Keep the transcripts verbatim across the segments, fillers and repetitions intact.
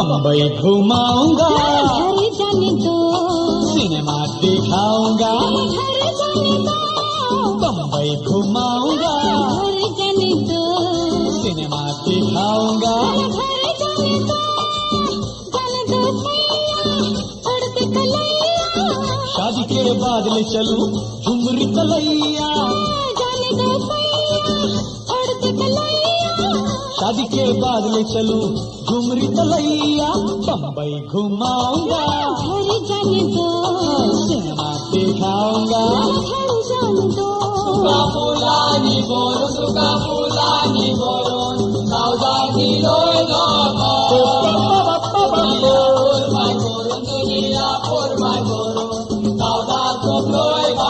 बम्बई घुमाऊंगा, घर जाने दो, सिनेमा दिखाऊंगा, घर जाने दो, बम्बई घुमाऊंगा, घर जाने दो, सिनेमा दिखाऊंगा, घर जाने दो, जाने दो सैया उड़ते कलैया, शादी के बाद ले चलूं झुमरी तलैया, जाने दो सैया उड़ते कलैया, शादी के बाद ले चलूं झुमरी तलैया, बम्बई घुमाऊंगा, घर जाने दो, सिनेमा दिखाऊंगा, घर जाने दो, Kapulani boron, tu kapulani boron, saudade loido dunia por my boron, dunia por my boron, saudade loido.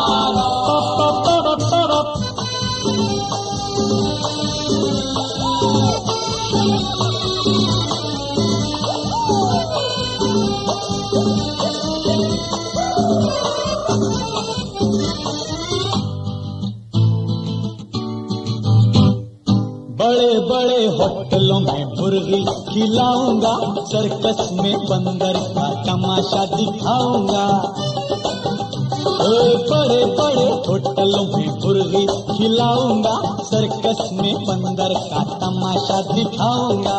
बड़े बड़े होटलों में मुर्गी खिलाऊंगा, सर्कस में बंदर का तमाशा दिखाऊंगा, बड़े बड़े होटलों में मुर्गी खिलाऊंगा, सर्कस में बंदर का तमाशा दिखाऊंगा,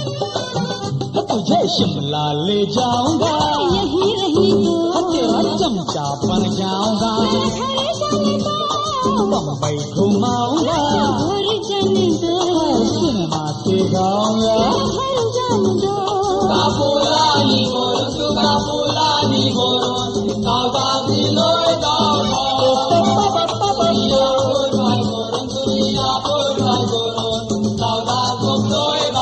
तुझे शिमला ले जाऊंगा, यहीं रहने दो, तेरा चमचा बन जाऊंगा, बम्बई घुमाऊंगा, घर जाने दो, सिनेमा दिखाऊंगा, घर जाने दो, Kapulani boron, tu kapulani boron, saudade loido dunia por my boron, dunia por my boron, saudade loido.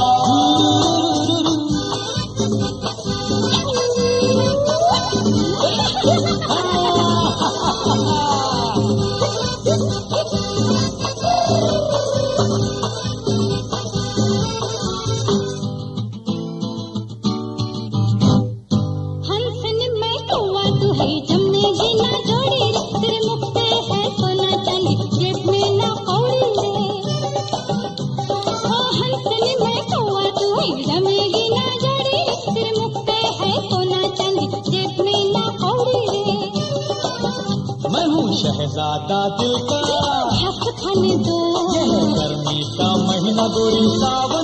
मैं हूँ शहजादा दिल का, हंस खाने दो, यह गर्मी का महीना गोरी सावन